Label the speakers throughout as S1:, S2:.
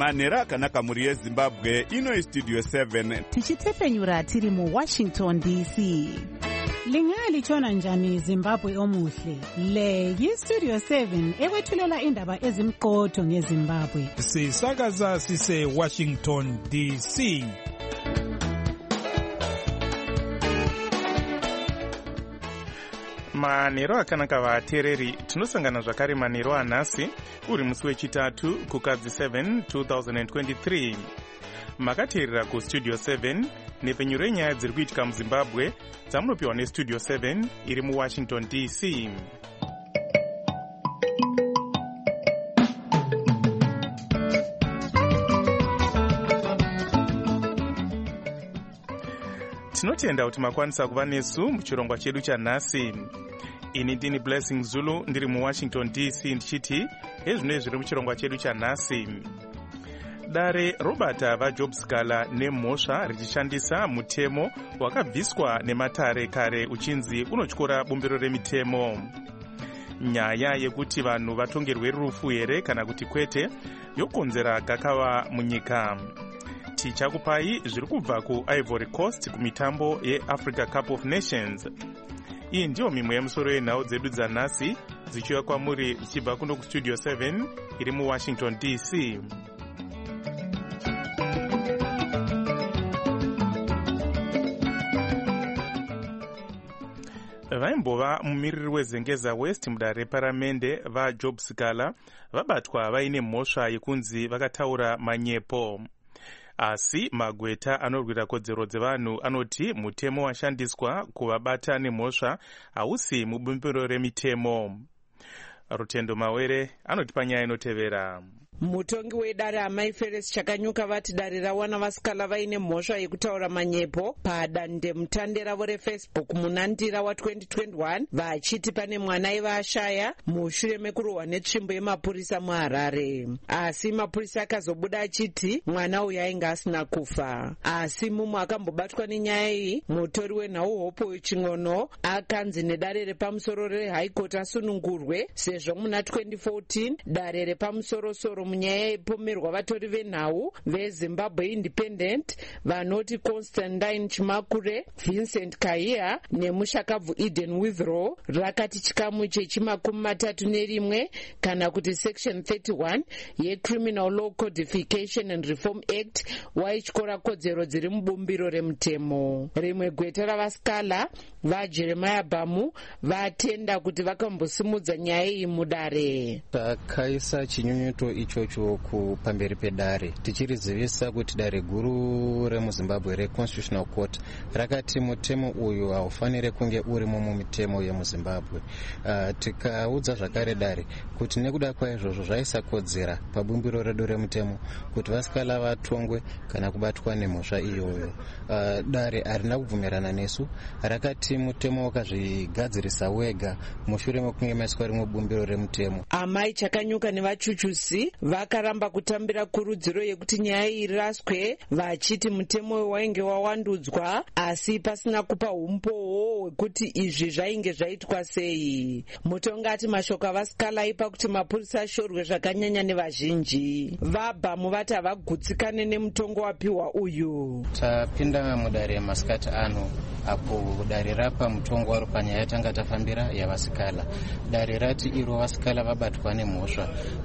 S1: manhero akanaka mhuri yezimbabwe. Ino Studio 7
S2: tichitefenyura tiri muWashington DC.
S3: Lingalitshona njani Zimbabwe omuhle? Le yiStudio 7 ekwethulela indaba ezimqotho ngeZimbabwe.
S4: Sisakaza sise Washington DC.
S5: Manhero akanaka vateereri, tinosangana zvakare manhero anhasi uri musi wechitatu kukadzi 7 2023. Makateerera kuStudio 7 nepfenyuro yenyaya dziri kuitika muZimbabwe dzamunopiwa neStudio 7 iri muWashington DC. Tinotenda kuti makwanisa kuva nesu muchirongwa chedu chanhasi. Ini ndini Blessing Zulu ndiri muWashington DC ndichiti ezvino zviri muchirongwa chedu chanhasi. Dare robata vaJob Sikala nemhosva richishandisa mutemo wakabviswa nematare kare uchinzi unotyora bumbiro remitemo. Nyaya yekuti vanhu vatongerwe rufu here kana kuti kwete yokonzera gakava munyika. Tichakupai zviri kubva kuIvory Coast kumitambo yeAfrica Cup of Nations. Iyi ndiyo mimwe yemusoro yenhau dzedu dzanhasi dzichiuya kwamuri dzichibva kuno kuStudio 7 iri muWashington DC. Vaimbova mumiriri weZengeza West mudare reparamende vaJob Sikala vabatwa vaine mhosva yekunzi vakataura manyepo. Asi magweta anorwira kodzero dzevanhu anoti mutemo washandiswa kuvabata nemhosva hausi mubumbiro remitemo. Rutendo Mawere anotipa nyaya inotevera.
S6: Mutongi wedare Amai Feres Chakanyuka vati dare rawana vasikala vaine mhosva yekutaura manyepo padande mutande ravo reFacebook munandira wa2021 vachiti pane mwana aiva ashaya mushure mekurohwa netsvimbo yemapurisa muHarare. Asi mapurisa akazobuda achiti mwana uyu ainge asina kufa. Asi mumwe akambobatwa nenyaya iyi mutori wenhau Hopo Ching'ono akanzi nedare repamusoro reHigh Court asunungurwe sezvo muna 2014 dare repamusoro-soro munyaya yepomerwa vatori venhau veZimbabwe Independent vanoti Constantine Chimakure, Vincent Kahia nemushakabvu Eden Withrow rakati chikamu chechi31 kana kuti section 31 yeCriminal Law Codification and Reform Act waityora kodzero dziri mubumbiro remutemo. Rimwe gweta ravasikala vaJeremiah Bamu vatenda kuti vakambosimudza nyaya iyi mudare.
S7: Takaisa chinyunyuto ichocho kupamberi pedare tichirizivisa kuti dare guru remuZimbabwe reConstitutional Court rakati mutemo uyu haufanire kunge urimo mumitemo yemuZimbabwe. Tikaudza zvakare dare kuti nekuda kwaizvozvo zvaisakodzera pabumbiro redu remutemo kuti vasikala vatongwe kana kubatwa nemhosva iyoyo. Dare harina kubvumirana nesu, rakati mutemo wakazvigadzirisa wega mushure mekunge maiswa rimwe bumbiro remutemo.
S6: Amai Chakanyuka nevachuchusi vakaramba kutambira kurudziro yekuti nyaya iraswe vachiti mutemo wainge wawandudzwa asi pasina kupa umpowo wekuti izvi zvainge zvaitwa sei. Mutongati mashoko avasikala aipa kuti mapurisa ashorwe zvakanyanya nevazhinji. VaBamu vati havagutsikane nemutongo wapiwa uyu.
S7: Tapinda mudare masikati ano apo dare rapa mutongo waro panyaya yatanga tafambira yavasikala. Dare rati iro vasikala vabatwa nemhosva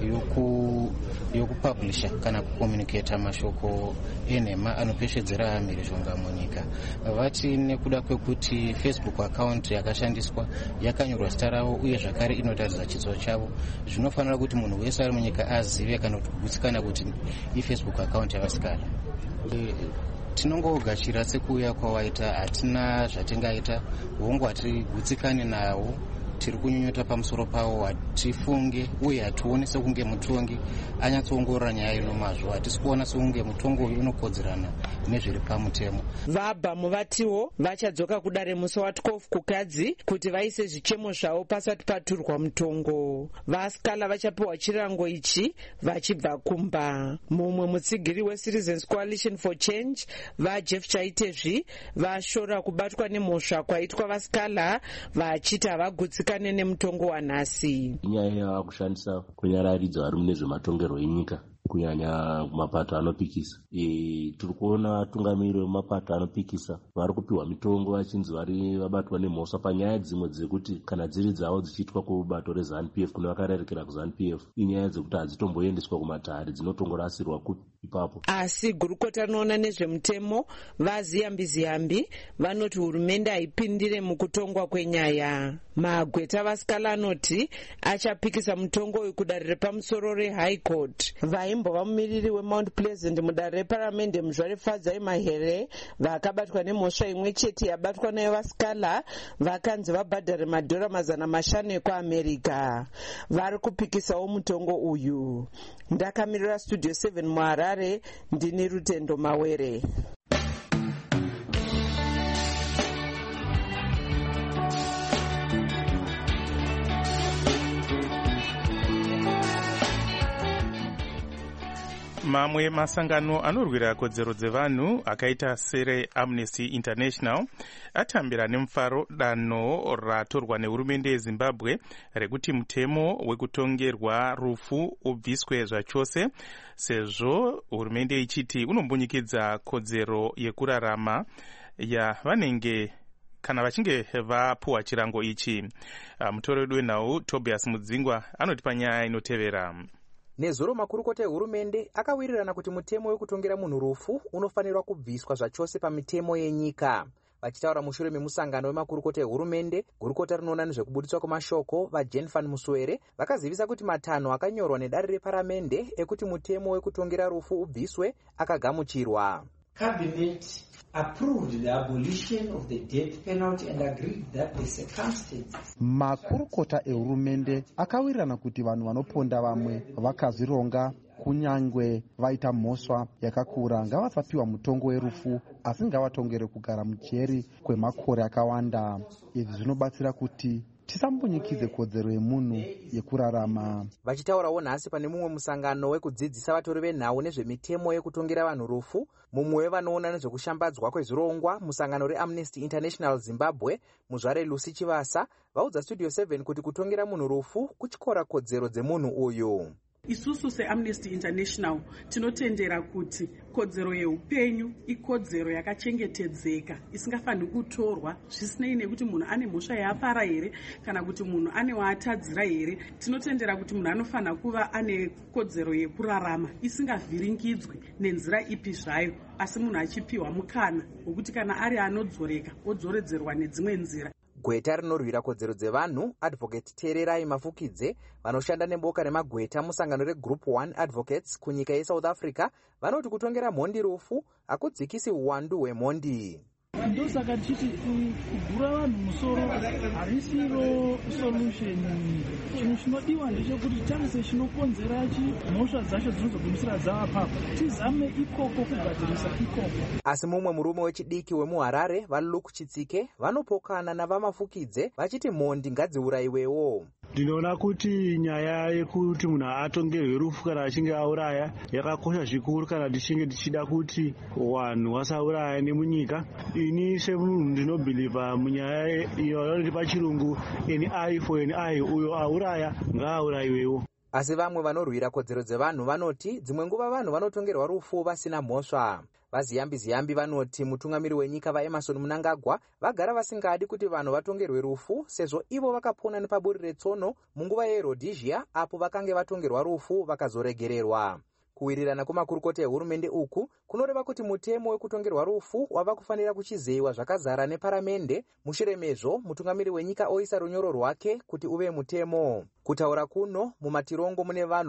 S7: yokupublisha kana kucommunicata mashoko enhema anopeshedzera mhirizhonga munyika. Vati nekuda kwekuti Facebook account yakashandiswa yakanyorwa zita ravo uye zvakare inotaridza chiso chavo, zvinofanira kuti munhu wese ari munyika azive kana kugutsikana kuti iFacebook account yavasikala. Tinongogashira sekuuya kwawaita, hatina zvatingaita, hongu hatigutsikane nawo, tiri kunyunyuta pamusoro pawo, hatifunge uye hatione sekunge mutongi anyatsoongorora nyaya ino mazvo, hatisi kuona sekunge mutongo uyu unokodzerana nezviri pamutemo.
S6: VaBamu vatiwo vachadzoka kudare musi wa12 kukadzi kuti vaise zvichemo zvavo pasati paturwa mutongo. Vasikala vachapiwa chirango ichi vachibva kumba. Mumwe mutsigiri weCitizens Coalition for Change vaJeff Chaitezvi vashora kubatwa nemhosva kwaitwa vasikala vachiti havagutsikane nemutongo wanhasi.
S8: Inyaya yakushandisa kunyararidzo ari mune zvematongerwo enyika kunyanya mapato anopikisa. Tiri kuona tungamiri wemapato anopikisa vari kupiwa mitongo vachinzi vari vabatwa nemhosva panyaya dzimwe dzekuti kana dziri dzavo dzichiitwa kubato reZANU-PF kune vakarerekera kuZANU-PF inyaya dzekuti hadzitomboendeswa kumatare, dzinotongorasirwa ipapo.
S6: Asi gurukota rinoona nezvemutemo vaZiyambi vanoti hurumende haipindire mukutongwa kwenyaya. Magweta vasikala anoti achapikisa mutongo uyu kudare repamusoro reHigh Court. Vaimbova mumiriri weMount Pleasant mudare reparamende Muzvare Fadzai Mahere vakabatwa nemhosva imwe chete yabatwa nayo vasikala vakanzi vabhadhare madhora $500 ekuAmerica. Vari kupikisawo mutongo uyu. Ndakamirira Studio 7 muHarare, ndini Rutendo Mawere.
S5: Mamwe masangano anorwira kodzero dzevanhu akaita sere Amnesty International atambira nemufaro danho ratorwa nehurumende yeZimbabwe rekuti mutemo wekutongerwa rufu ubviswe zvachose, sezvo hurumende ichiti unombunyikidza kodzero yekurarama yavanenge kana vachinge vapuwa chirango ichi. Mutori wedu wenhau Tobias Mudzingwa anoti panyaya inotevera.
S9: Nezuro makurukota ehurumende akawirirana kuti mutemo wekutongera munhu rufu unofanirwa kubviswa zvachose pamitemo yenyika. Vachitaura mushure memusangano wemakurukota ehurumende, gurukota rinoona nezvekubudiswa kwemashoko vaJane van Muswere vakazivisa kuti matanho akanyorwa nedare reparamende ekuti mutemo wekutongera rufu ubviswe akagamuchirwa.
S10: Cabinet approved the abolition of the death penalty and agreed that the circumstances.
S11: Makurukota ehurumende akawirirana kuti vanhu vanoponda vamwe vakazvironga kunyangwe vaita mhosva yakakura ngavasapiwa mutongo werufu asi ngavatongere kugara mujeri kwemakore akawanda. Izvi zvinobatsira kuti tisambunyikidze kodzero yemunhu yekurarama.
S9: Vachitaurawo nhasi pane mumwe musangano wekudzidzisa vatori venhau nezvemitemo yekutongera vanhu rufu, mumwe wevanoona nezvekushambadzwa kwezvirongwa musangano reAmnesty International Zimbabwe, Muzvare Lucy Chivasa, vaudza Studio 7 kuti kutongera munhu rufu kuchikora kodzero dzemunhu uyu.
S12: Isusu seAmnesty International tinotendera kuti kodzero yeupenyu ikodzero yakachengetedzeka isingafaniri kutorwa zvisinei nekuti munhu ane mhosva yaapara here kana kuti munhu ane waatadzira here. Tinotendera kuti munhu anofanira kuva ane kodzero yekurarama isingavhiringidzwi nenzira ipi zvayo, asi munhu achipiwa mukana wekuti kana ari anodzoreka odzoredzerwa nedzimwe nzira.
S9: Gweta rinorwira kodzero dzevanhu Advocate Tererai Mafukidze vanoshanda neboka remagweta musangano reGroup 1 Advocates kunyika yeSouth Africa vanoti kutongera mhondi rufu hakudzikisi uwandu hwemhondi.
S13: Ndosaka tichiti kugura vanhu musoro harisiro solution. Chinhu chinodiwa ndechekuti tarise chinokonzera mhosva dzacho dzinozogumisira dzavapapo, tizame ikoko kugadzirisa ikoko.
S9: Asi mumwe murume wechidiki wemuHarare vaLuke Chitsike vanopokana navaMafukidze vachiti mhondi ngadziurayiwewo.
S14: Ndinoona kuti nyaya yekuti munhu atongerwe rufu kana achinge auraya yakakosha zvikuru kana tichinge tichida kuti vanhu vasauraya nemunyika. Ini semunhu ndinobhiliva munyaya iyo yavanoti pachirungu an eye for an eye, uyo auraya ngaaurayiwewo.
S9: Asi vamwe vanorwira kodzero dzevanhu vanoti dzimwe nguva vanhu vanotongerwa rufu vasina mhosva. VaZiyambi vanoti mutungamiri wenyika vaEmmerson Mnangagwa vagara vasingadi kuti vanhu vatongerwe rufu sezvo ivo vakapona nepaburi retsono munguva yeRhodesia apo vakange vatongerwa rufu vakazoregererwa. Kuwirirana kwemakurukota ehurumende uku kunoreva kuti mutemo wekutongerwa rufu wava kufanira kuchizeyiwa zvakazara neparamende. Mushure mezvo mutungamiri wenyika oisa runyoro rwake kuti uve mutemo. Kutaura kuno mumatirongo mune vanhu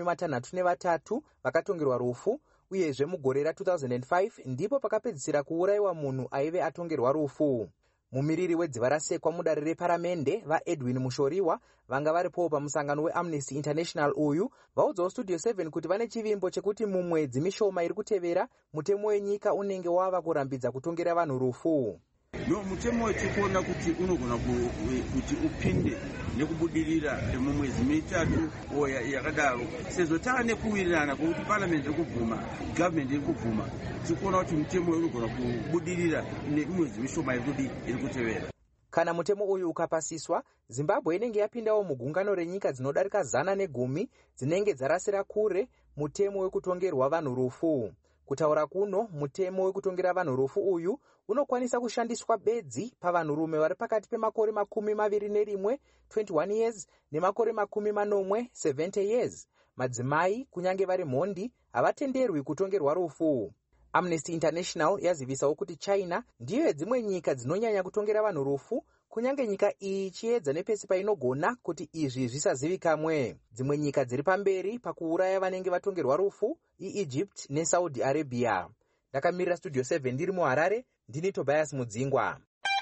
S9: 63 vakatongerwa rufu, uyezve mugore ra2005 ndipo pakapedzisira kuurayiwa munhu aive atongerwa rufu. Mumiriri wedziva rasekwa mudare reparamende vaEdwin Mushoriwa vanga varipo pamusangano weAmnesty International uyu vaudzawo Studio 7 kuti vane chivimbo chekuti mumwedzi mishoma iri kutevera mutemo wenyika unenge wava kurambidza kutongera vanhu rufu.
S15: No, mutemo wechikuona kuti unogona kuti upinde nekubudirira mumwedzi mitatu yakadaro, sezvo taane kuwirirana kwokuti parliament iri kubvuma, government iri kubvuma, tikuona kuti mutemo unogona kubudirira nemwedzi mishoma iri kutevera.
S9: Kana mutemo uyu ukapasiswa, Zimbabwe inenge yapindawo mugungano renyika dzinodarika 110 dzinenge dzarasira kure mutemo wekutongerwa vanhu rufu. Kutaura kuno, mutemo wekutongera vanhu rufu uyu unokwanisa kushandiswa bedzi pavanhurume vari pakati pemakore 21, 21 years, nemakore 40, 70 years. Madzimai, kunyange vari mhondi, havatenderwi kutongerwa rufu. Amnesty International yazivisawo kuti China ndiyo dzimwe nyika dzinonyanya kutongera vanhu rufu, kunyange nyika iyi ichiedza nepesi painogona kuti izvi zvisazivikamwe. Dzimwe nyika dziri pamberi pakuuraya vanenge vatongerwa rufu iEgypt neSaudi Arabia. Ndakamirira Studio 7 ndiri muHarare, ndini Tobias Mudzingwa.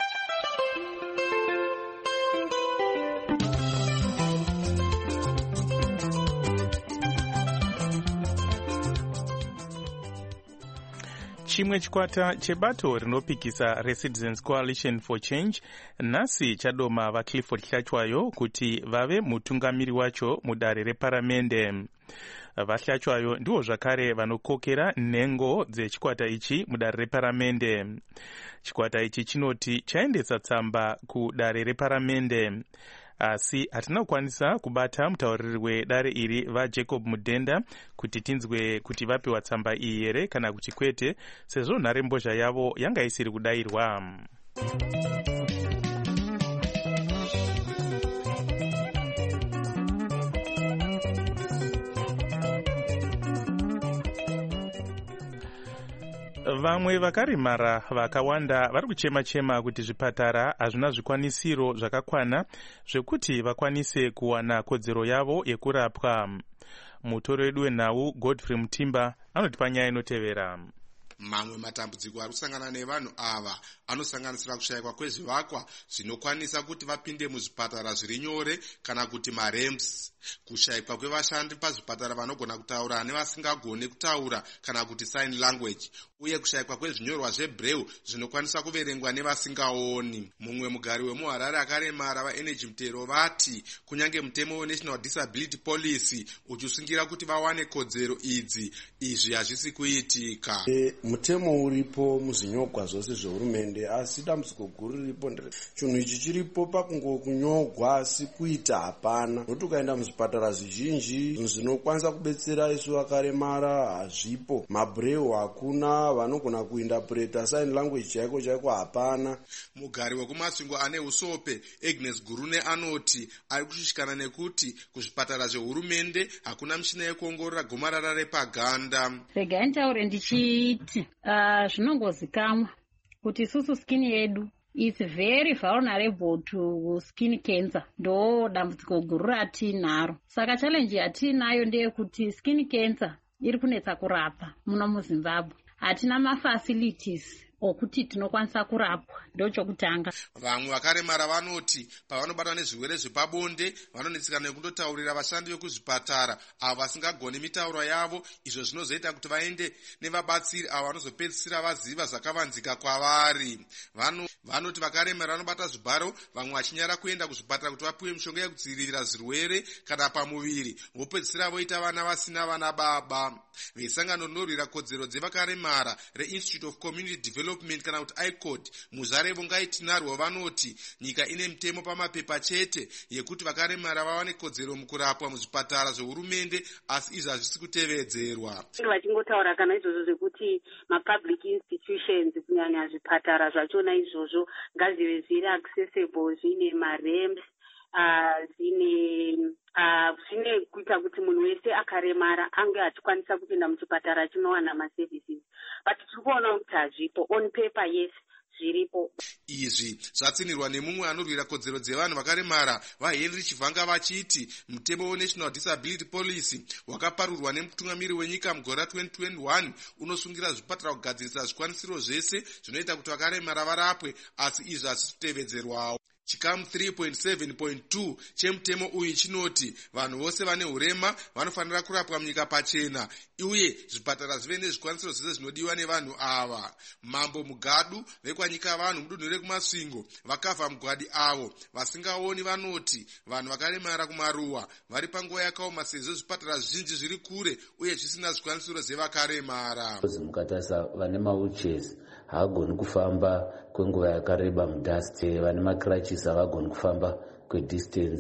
S5: Chimwe chikwata chebato rinopikisa reCitizens Coalition for Change nhasi chadoma vaClifford Hlachwayo kuti vave mutungamiri wacho mudare reparamende. VaHlachwayo ndivo zvakare vanokokera nhengo dzechikwata ichi mudare reparamende. Chikwata ichi chinoti chaendesa tsamba kudare reparamende, asi hatina kukwanisa kubata mutauriri wedare iri vaJacob Mudenda kuti tinzwe kuti vapiwa tsamba iyi here kana kuti kwete, sezvo nharembozha yavo yanga isiri kudayirwa. Vamwe vakaremara vakawanda vari kuchema-chema kuti zvipatara hazvina zvikwanisiro zvakakwana zvekuti vakwanise kuwana kodzero yavo yekurapwa. Mutori wedu wenhau Godfrey Mutimba anotipa nyaya inotevera.
S16: Mamwe matambudziko ari kusangana nevanhu ava anosanganisira kushayikwa kwezvivakwa zvinokwanisa kuti vapinde muzvipatara zviri nyore kana kuti maramps, kushayikwa kwevashandi pazvipatara vanogona kutaura nevasingagone kutaura kana kuti sign language, uye kushayikwa kwezvinyorwa zvebreu zvinokwanisa kuverengwa nevasingaoni. Mumwe mugari wemuHarare akaremara vaEnergy Mutero vati kunyange mutemo weNational Disability Policy uchisungira kuti vawane kodzero idzi, izvi hazvisi kuitika.
S17: Mutemo uripo muzvinyogwa zvose zvehurumende, asi dambudziko guru riripo chinhu ichi chiripo pakungokunyogwa asi kuita hapana. Nokuti ukaenda muzvipatara zvizhinji zvinokwanisa kubetsera isu vakaremara hazvipo, mabreu hakuna, vanogona kuindapureta sign language chaiko chaiko hapana.
S16: Mugari wekumasvingo ane usope Agnes Gurune anoti ari kushushikana nekuti kuzvipatara zvehurumende hakuna mishina yekuongorora gomarara repaganda.
S18: Regai nitaure ndichiti zvinongozikamwa kuti isusu skin yedu is very vulnerable to skin cancer. Ndo dambudziko guru ratinaro. Saka challenge yatinayo ndeyekuti skin cancer iri kunetsa kurapa muno muZimbabwe. Hatina mafacilities okuti tinokwanisa kurapwa, ndo chokutanga.
S16: Vamwe vakaremara vanoti pavanobatwa nezvirwere zvepabonde vanonetseka nekundotaurira vashandi vekuzvipatara avo vasingagoni mitauro yavo, izvo zvinozoita kuti vaende nevabatsiri avo vanozopedzisira vaziva zvakavanzika kwavari. Vanoti vakaremara vanobata zvibharo, vamwe vachinyara kuenda kuzvipatara kuti vapiwe mishonga yekudzivirira zvirwere kana pamuviri, vopedzisira voita vana vasina vana baba. Vesangano rinorwira kodzero dzevakaremara reInstitute of Community Development kana kuti ICOD muzare vongaitinarwo vanoti nyika ine mutemo pamapepa chete yekuti vakaremara vawane kodzero mukurapwa muzvipatara zvehurumende, asi izvi hazvisi kutevedzerwa.
S19: Vachingotaura kana izvozvo zvekuti mapublic institutions kunyanya zvipatara zvachona izvozvo ngazive zviri accessible, zvine maramps, zvine kuita kuti munhu wese akaremara ange achikwanisa kupinda muchipatara achinowana maservices. But tiri kuona kuti hazvipo. On paper, yes, zviripo.
S16: Izvi zvatsinirwa nemumwe anorwira kodzero dzevanhu vakaremara vaHenry Chivanga vachiti mutemo weNational Disability Policy wakaparurwa nemutungamiri wenyika mugore ra2021 unosungira zvipatara kugadzirisa zvikwanisiro zvese zvinoita kuti vakaremara varapwe, asi izvi hazvisi kutevedzerwawo. Chikamu 3.7.2 chemutemo uyu chinoti vanhu vose vane urema vanofanira kurapwa munyika pachena, uye zvipatara zvive nezvikwanisiro zvese zvinodiwa nevanhu ava. Mambo Mugadu vekwanyika vanhu mudunhu rekumasvingo vakavha mugwadi avo vasingaoni vanoti vanhu vakaremara kumaruwa vari panguva yakaoma sezvo zvipatara zvizhinji zviri kure uye zvisina zvikwanisiro zvevakaremara.
S20: Mukatarisa vane mawheelchairs havagoni kufamba kwenguva yakareba mudhasti, vane macrutches havagoni kufamba kwedistance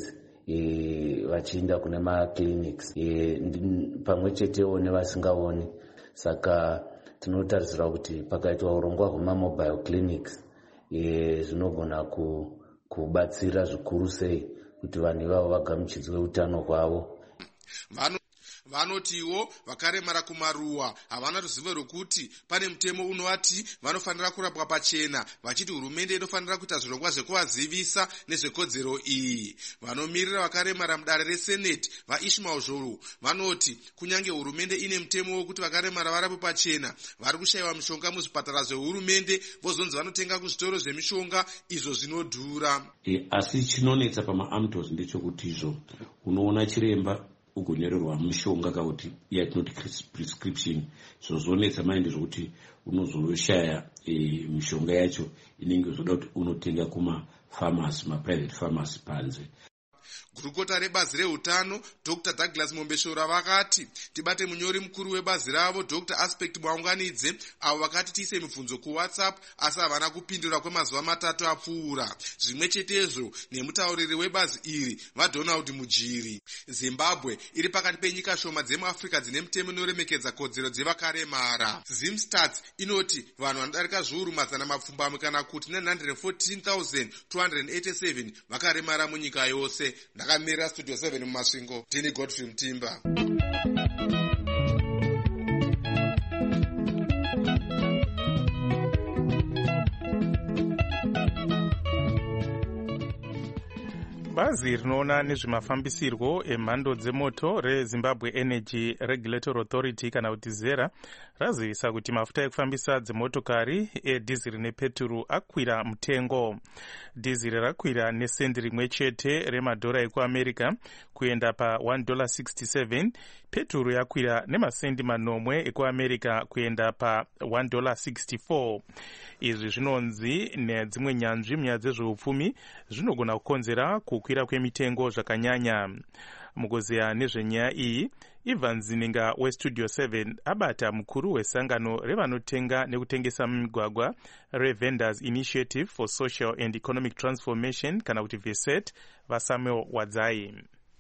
S20: vachienda kune maclinics pamwe chetewo nevasingaoni. Saka tinotarisira kuti pakaitwa urongwa hwemamobile clinics zvinogona kubatsira zvikuru sei kuti vanhu ivavo vagamuchidzwe utano hwavo.
S16: Vanotiwo vakaremara kumaruwa havana ruzivo rwekuti pane mutemo unovati vanofanira kurapwa pachena, vachiti hurumende inofanira kuita zvirongwa zvekuvazivisa nezvekodzero iyi. Vanomirira vakaremara mudare reseneti vaIshmael Zhou vanoti kunyange hurumende ine mutemo wekuti vakaremara varapwe pachena, vari kushayiwa mishonga muzvipatara zvehurumende, vozonzi vanotenga kuzvitoro zvemishonga izvo zvinodhura.
S8: Asi chinonetsa pamaAMTOS ndechekuti izvo unoona chiremba ugonyorerwa mishonga kuti yatinoti prescription, zvozonetsa maindi zvokuti unozoshaya mishonga yacho inenge zvoda kuti unotenga kumapharmacy, maprivate pharmacy panze.
S16: Gurukota rebazi reutano Dr. Douglas Mombeshora vakati tibate munyori mukuru webazi ravo Dr. Aspect Mwaunganidze, avo vakati tiise mibvunzo kuWhatsApp asi havana kupindura kwemazuva 3 apfuura. Zvimwe chetezvo nemutauriri webazi iri vaDonald Mujiri. Zimbabwe iri pakati penyika shoma dzemuAfrica dzine mutemo inoremekedza kodzero dzevakaremara. Zimstats inoti vanhu vanodarika zviuru 200 kana kuti 914,287 vakaremara munyika yose. Ndakamira Studio 7 mumasvingo, ndini Godfrey Mtimba.
S5: Bazi rinoona nezvemafambisirwo emhando dzemoto reZimbabwe Energy Regulatory Authority kana kuti ZERA razivisa kuti mafuta ekufambisa dzemotokari edhiziri nepeturu akwira mutengo. Dhiziri rakwira nesendi rimwe chete remadhora ekuAmerica kuenda pa $1.67, peturu yakwira nemasendi manomwe ekuAmerica kuenda pa $1.64. Izvi zvinonzi nedzimwe nyanzvi munyaya dzezveupfumi zvinogona kukonzera kukwira kwemitengo zvakanyanya. Mukuziya nezvenyaya iyi, Ivan Zininga weStudio 7 abata mukuru wesangano revanotenga nekutengesa mumigwagwa reVendors Initiative for Social and Economic Transformation kana kuti VESET vaSamuel Wadzai.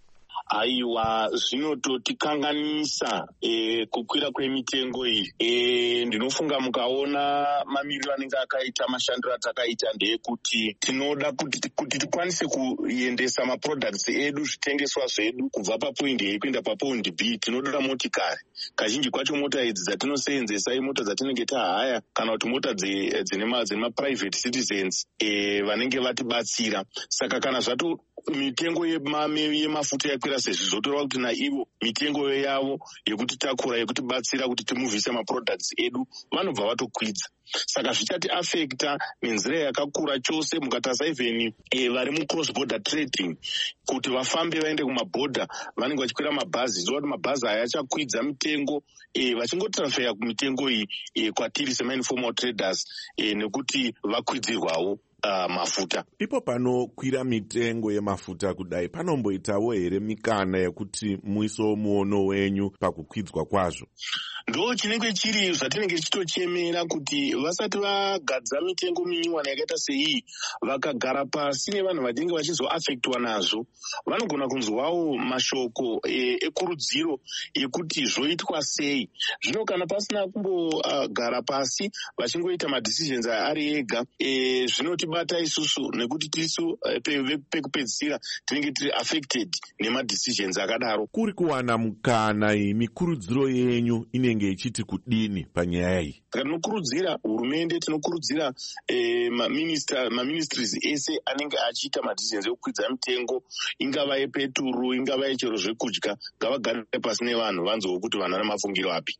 S21: Aiwa, zvinototikanganisa kukwira kwemitengo iyi. Ndinofunga mukaona mamiriro anenge akaita mashandiro atakaita ndeyekuti tinoda kuti tikwanise kuendesa maproducts edu, zvitengeswa zvedu kubva papoint A kuenda papoint B, tinoda motikari. Kazhinji kwacho mota idzi dzatinosenzesa imota dzatinenge tahaya kana kuti mota dzine private citizens vanenge vatibatsira. Saka kana zvato mitengo yemafuta yakwira sezvizotorwa kuti naivo mitengo yavo yekuti takura yekutibatsira kuti timuvhise maproducts edu vanobva vatokwidza. Saka zvichati affecta nenzira yakakura chose. Mukatarisa even vari mucross border trading kuti vafambe vaende kumabhodha vanenge vachikwira mabhazi, zvichova kuti mabhazi aya achakwidza mitengo vachingotransferya kumitengo iyi kwatiri sema-informal traders nekuti vakwidzirwawo mafuta.
S1: Ipo panokwira mitengo yemafuta kudai panomboitawo here mikana yekuti muiso muono wenyu pakukwidzwa kwazvo?
S21: Ndo chinenge chiri zvatinenge tichitochemera kuti vasati vagadza mitengo minyuwana yakaita sei, vakagara pasi nevanhu vanenge vachizoaffectwa nazvo, vanogona kunzwawo mashoko ekurudziro yekuti zvoitwa sei. Zvino kana pasina kumbogara pasi vachingoita madecisions ari ega, zvinotibata isusu nekuti tisu pekupedzisira tinenge tiri affected nemadecisions akadaro.
S1: Kuri kuwana mukana mikurudziro yenyu inenge ichiti kudini panyaya iyi?
S21: Tinokurudzira hurumende, tinokurudzira maministries ese anenge achiita madecisions ekukwidza mitengo, ingava yepeturu, ingava yechero zvekudya, ngavagare pasi nevanhu vanzwewo kuti vanhu vane mafungiro api.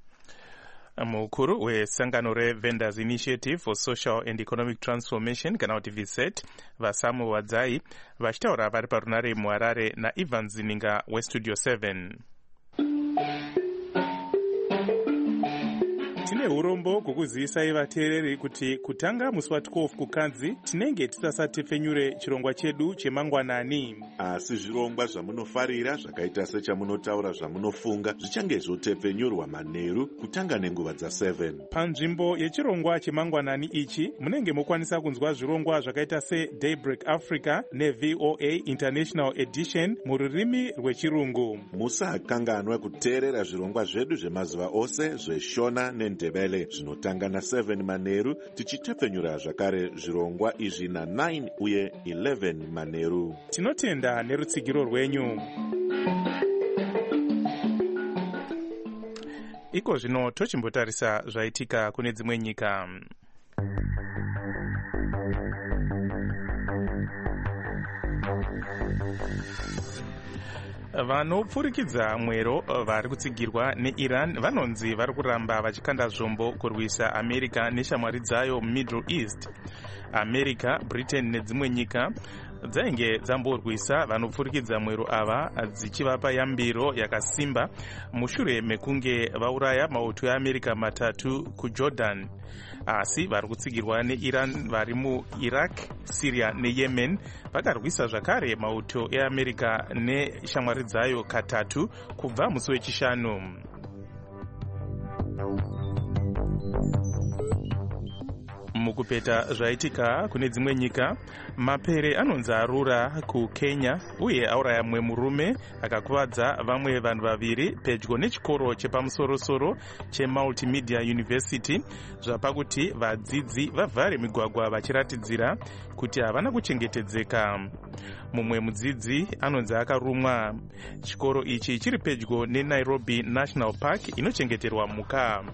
S5: Mukuru wesangano reVendors Initiative for Social and Economic Transformation kana kuti VESET vaSamuel Wadzai vachitaura vari parunare muHarare naIvan Zininga weStudio 7. tine urombo kukuzivisa vateereri kuti kutanga musi wa12 kukadzi tinenge tisasatepfenyure chirongwa chedu chemangwanani.
S1: Asi zvirongwa zvamunofarira zvakaita sechamunotaura zvamunofunga zvichange zvotepfenyurwa manheru kutanga nenguva dza7.
S5: Panzvimbo yechirongwa chemangwanani ichi munenge mokwanisa kunzwa zvirongwa zvakaita seDaybreak Africa neVOA International Edition mururimi rwechirungu.
S1: Musakanganwa kuteerera zvirongwa zvedu zvemazuva ose zveshona nendebele zvinotanga na7 manheru tichitepfenyura zvakare zvirongwa izvi na9 uye 11 manheru.
S5: Tinotenda nerutsigiro rwenyu. Iko zvino tochimbotarisa zvaitika kune dzimwe nyika. Vanopfurikidza mwero vari kutsigirwa neIran vanonzi vari kuramba vachikanda zvombo kurwisa America neshamwari dzayo muMiddle East. America, Britain nedzimwe nyika dzainge dzamborwisa vanopfurikidza mwero ava dzichivapa yambiro yakasimba mushure mekunge vauraya mauto eAmerica 3 kuJordan. Asi vari kutsigirwa neIran vari muIraq, Syria neYemen vakarwisa zvakare mauto eAmerica neshamwari dzayo 3 kubva musi wechishanu. Mukupeta zvaitika kune dzimwe nyika, mapere anonzi arura kuKenya uye auraya mumwe murume akakuvadza vamwe vanhu vaviri pedyo nechikoro chepamusorosoro cheMultimedia University zvapakuti vadzidzi vavhare migwagwa vachiratidzira kuti havana kuchengetedzeka. Mumwe mudzidzi anonzi akarumwa. Chikoro ichi chiri pedyo neNairobi National Park inochengeterwa mhuka.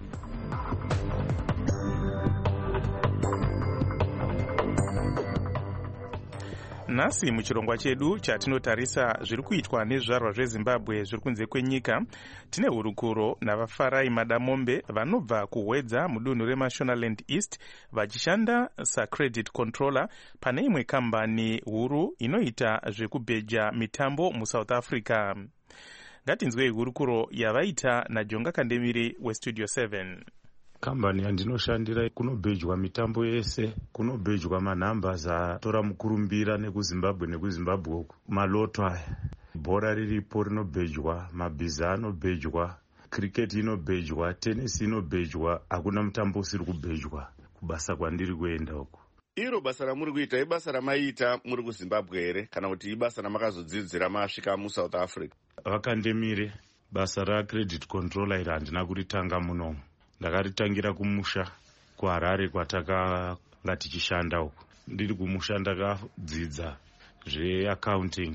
S5: Nhasi muchirongwa chedu chatinotarisa zviri kuitwa nezvizvarwa zveZimbabwe zviri kunze kwenyika, tine hurukuro navafarai madamombe vanobva kuhwedza mudunhu reMashonaland East vachishanda saCredit Controller pane imwe kambani huru inoita zvekubheja mitambo muSouth Africa. Ngatinzwei hurukuro yavaita naJonga Kandemiri weStudio 7.
S2: Kambani yandinoshandira kunobhejwa mitambo yese, kunobhejwa manhambers atora mukurumbira nekuZimbabwe nekuZimbabwe uku, maloto aya, bhora riripo rinobhejwa, mabhiza anobhejwa, cricket inobhejwa, tennis inobhejwa, hakuna mutambo usiri kubhejwa kubasa kwandiri kuenda uku.
S22: Iro basa ramuri kuita ibasa ramaiita muri kuZimbabwe here kana kuti ibasa ramakazodzidzira masvika muSouth Africa?
S2: Vakandemire basa raCredit Controller iri handina kuritanga munomu. Ndakaritangira kumusha kuHarare kwatakanga tichishanda uku. Ndiri kumusha ndakadzidza zveaccounting.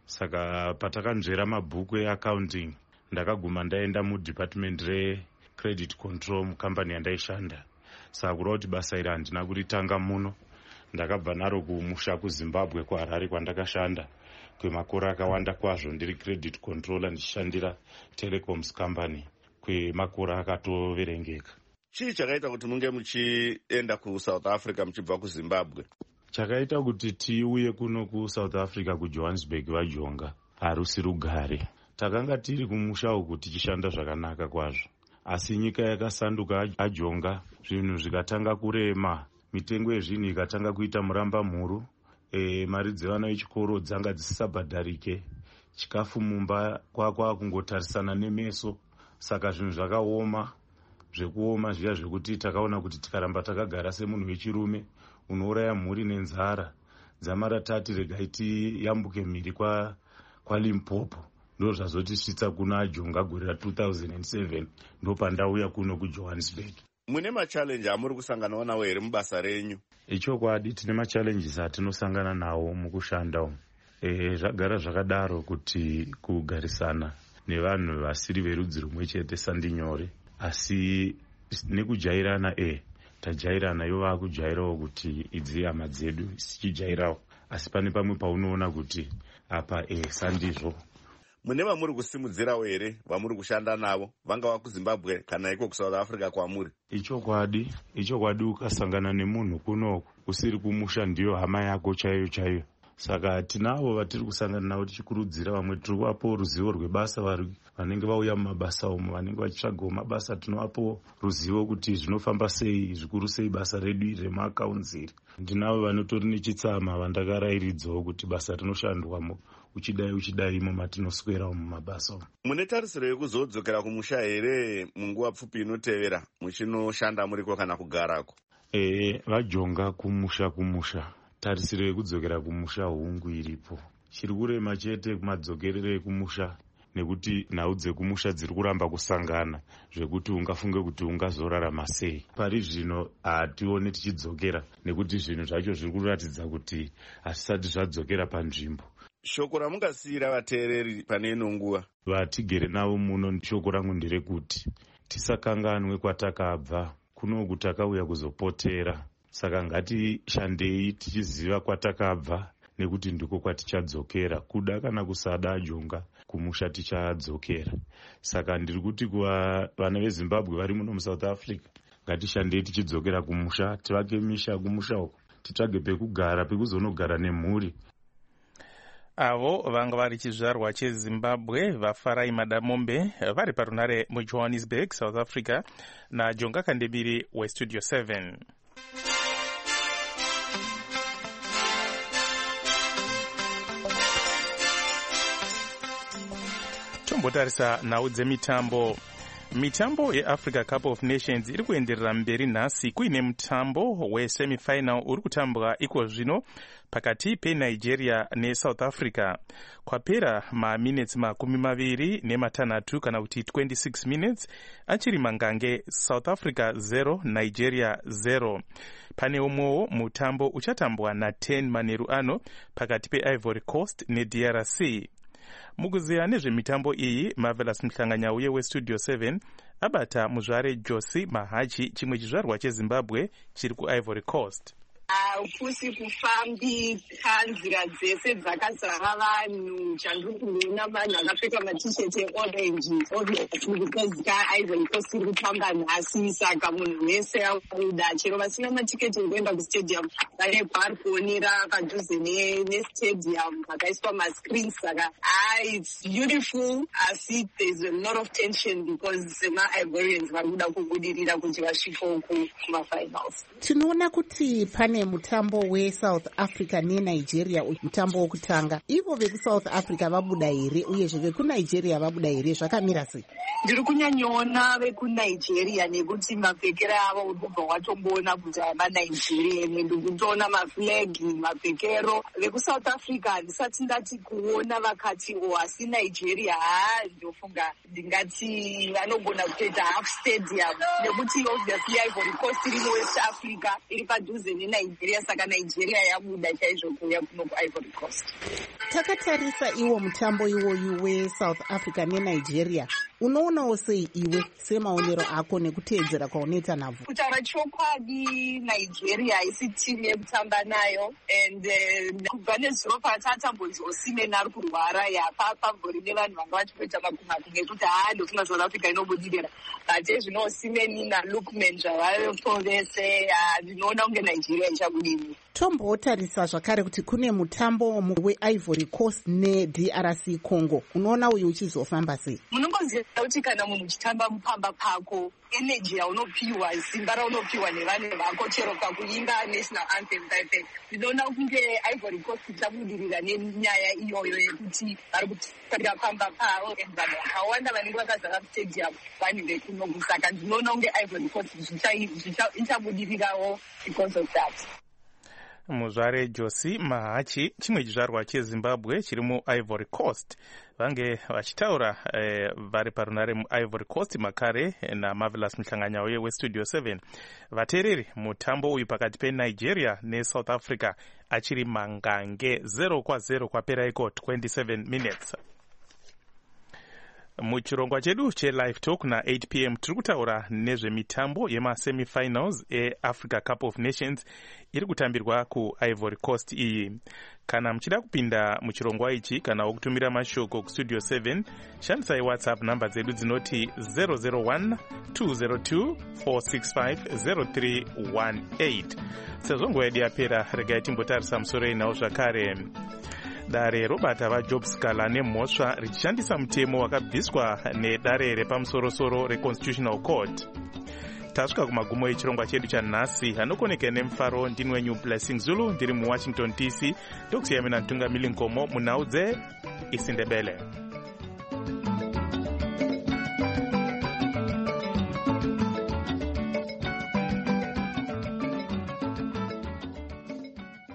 S2: Saka patakanzvera mabhuku eaccounting ndakaguma ndaenda mudepartment recredit control mukambani yandaishanda. Saka kureva kuti basa iri handina kuritanga muno. Ndakabva naro kumusha kuZimbabwe kuHarare kwandakashanda kwemakore akawanda kwazvo ndiri credit controller ndichishandira telecoms company kwemakore akatoverengeka.
S22: Chii chakaita kuti munge muchienda kuSouth Africa muchibva kuZimbabwe?
S2: Chakaita kuti tiuye kuno kuSouth Africa kuJohannesburg vaJonga harusi rugare. Takanga tiri kumusha uku tichishanda zvakanaka kwazvo. Asi nyika yakasanduka aJonga, zvinhu zvikatanga kurema, mitengo yezvinhu ikatanga kuita muramba mhuru, mari dzevana vechikoro dzanga dzisisabhadharike, chikafu mumba kwakwa kungotarisana nemeso. Saka zvinhu zvakaoma, zvekuoma zviya zvekuti takaona kuti tikaramba takagara semunhu wechirume unouraya mhuri nenzara, dzamara tati regai tiyambuke mhiri kwa Limpopo. Ndo zvazotisvitsa kuna aJonga gore ra2007 ndo pandauya kuno kuJohannesburg.
S22: Mune machallenji amuri kusangana nawo here mubasa renyu?
S2: Ichokwadi tine machallenges atinosangana nawo mukushanda umu. Zvagara zvakadaro kuti kugarisana nevanhu vasiri verudzi rumwe chete sandinyore, asi nekujairana tajairana ivo vakujairawo kuti idzi hama dzedu sichijairawo, asi pane pamwe paunoona kuti apa sandizvo.
S22: Mune vamuri kusimudzirawo here vamuri kushanda navo vangava kuZimbabwe kana iko kuSouth Africa kwamuri?
S2: Ichokwadi ukasangana nemunhu kunoku usiri kumusha ndiyo hama yako chaiyo chaiyo. saka tinavo vatiri kusangana navo tichikurudzira vamwe tiri kuvapo ruzivo rwebasa vanenge vauya mumabasa umo vanenge vachitsvagawo mabasa tinovapo ruzivo kuti zvinofamba sei zvikuru sei basa redu iri remakaunziri. Ndinavo vanotori nechitsama vandakarairidzawo kuti basa rinoshandwamo uchidai imo matinoswerawo mumabasa umo.
S22: Mune tarisiro yekuzodzokera kumusha here munguva pfupi inotevera muchinoshanda muriko kana kugarako?
S2: Vajonga kumusha tarisiro yekudzokera kumusha hungu iripo. Chiri kurema chete kumadzokerere ekumusha nekuti nhau dzekumusha dziri kuramba kusangana zvekuti ungafunge kuti ungazorarama sei. Pari zvino hatione tichidzokera nekuti zvinhu zvacho zviri kuratidza kuti hazvisati zvadzokera panzvimbo.
S22: Shoko ramungasiyira vateereri pane ino nguva
S2: vatigere navo muno, shoko rangu nderekuti tisakanganwe kwatakabva, kunoku takauya kuzopotera. Saka ngatishandei tichiziva kwatakabva nekuti ndiko kwatichadzokera. Kuda kana kusada Jonga kumusha tichadzokera. Saka ndiri kuti kuvana veZimbabwe vari muno muSouth Africa, ngatishandei tichidzokera kumusha, tivake misha kumusha uko, titsvage pekugara, pekuzonogara nemhuri.
S5: Avo vanga vari chizvarwa cheZimbabwe vaFarai Madamombe vari parunare muJohannesburg, South Africa, naJonga Kandebiri weStudio 7. Tombotarisa nhau dzemitambo. Mitambo yeAfrica Cup of Nations iri kuenderera mberi nhasi kuine mutambo wesemifinal uri kutambwa iko zvino pakati peNigeria neSouth Africa. Kwapera maminitsi 26 kana kuti 26 minutes achiri mangange, South Africa 0 Nigeria 0. Pane umwewo mutambo uchatambwa na10 manheru ano pakati peIvory Coast neDRC. Mukuziya nezvemitambo iyi, Marvelous Mhlanganyauye weStudio 7 abata muzvare Josi Mahachi, chimwe chizvarwa cheZimbabwe chiri kuIvory Coast.
S3: Kusi kufambika nzira dzese dzakazara vanhu. Chandiri kuona vanhu vakapfeka matisheti eorange, obviously because kaIvory Coast iri kutamba nhasi, saka munhu wese akuda, chero vasina matiketi ekuenda kustadium vane bharukoni padhuze nestadium vakaiswa mascreens. Saka it's beautiful, asi there's a lot of tension because maIvorians vari kuda kubudirira kuti vasvike kumafinals.
S4: Tinoona kuti pane mutambo weSouth Africa neNigeria, mutambo wokutanga. Ivo vekuSouth Africa vabuda here uyezve vekuNigeria vabuda here, zvakamira sei?
S3: Ndiri kunyanyoona vekuNigeria nekuti mapfekero avo urikubva watomboona kuti vanaNigeria, ndiri kutoona maflagi, mapfekero. VekuSouth Africa handisati ndati kuona vakati asi Nigeria ndofunga ndingati vanogona kutoita half stadium, nekuti obviously Ivory Coast iri muWest Africa iri padhuze neNigeria, saka Nigeria yabuda chaizvo kuuya kuno kuIvory Coast.
S4: Takatarisa iwo mutambo iwoyu weSouth Africa neNigeria, unoonawo sei iwe semaonero ako nekuteedzera kwaunoita navo?
S3: Kutaura chokwadi, Nigeria haisi timu yekutamba nayo, and kubva nezuro patatambonzosime ari kurwara yapa pambori nevanhu vanga vachitoita makumhatu ngekuti ndofunga South Africa inobudirira, but ezvino Osimhen naLookman zvavapo vese ndinoona kunge Nigeria ichakudini.
S4: Tombotarisa zvakare kuti kune mutambo weIvory Coast neDRC Congo, unoona uyu uchizofamba sei?
S3: Munongoziva kuti kana munhu uchitamba mupamba pako, energy yaunopiwa, simba raunopiwa nevanhu vako, chero pakuimba national anthem type, ndinoona kunge Ivory Coast ichabudirira nenyaya iyoyo yekuti vari kutarira pamba pavo, and vanhu vakawanda vanenge vakazara stadium vanhu vekunoku, saka ndinoona kunge Ivory Coast ichabudirirawo because of that.
S5: Muzvare Josi Mahachi, chimwe chizvarwa cheZimbabwe chiri muIvory Coast, vange vachitaura vari parunare muIvory Coast makare naMarvelous Mhlanganyauye weStudio 7. Vateereri, mutambo uyu pakati peNigeria neSouth Africa achiri mangange 0-0 kwapera iko 27 minutes. muchirongwa chedu chelive talk na8 p.m. tiri kutaura nezvemitambo yemasemifinals eafrica cup of nations iri kutambirwa kuivory coast iyi. Kana muchida kupinda muchirongwa ichi kana wokutumira mashoko kustudio 7 shandisai whatsapp namba dzedu dzinoti 001 202 465 0318. sezvo nguva yedu yapera, regai timbotarisa musoro inawo zvakare. Dare robata vajob scala nemhosva richishandisa mutemo wakabviswa nedare repamusorosoro reconstitutional court. Tasvika kumagumo echirongwa chedu chanhasi. Hanokoneka nemufaro, ndini wenyu Blessing Zulu, ndiri muwashington DC. Ndokusiyamina mtungamiri Nkomo munhau dzeIsindebele.